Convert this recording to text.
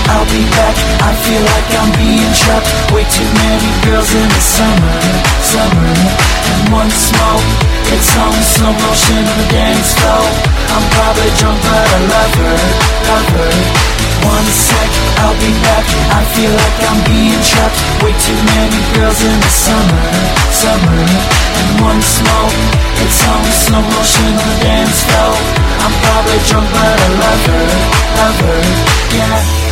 I'll be back. I feel like I'm being trapped. Way too many girls in the summer. And one smoke, it's on slow motion on the dance floor. I'm probably drunk but I love her. One sec, I'll be back. I feel like I'm being trapped. Way too many girls in the summer. And one smoke, it's on slow motion on the dance floor. I'm probably drunk but I love her, yeah.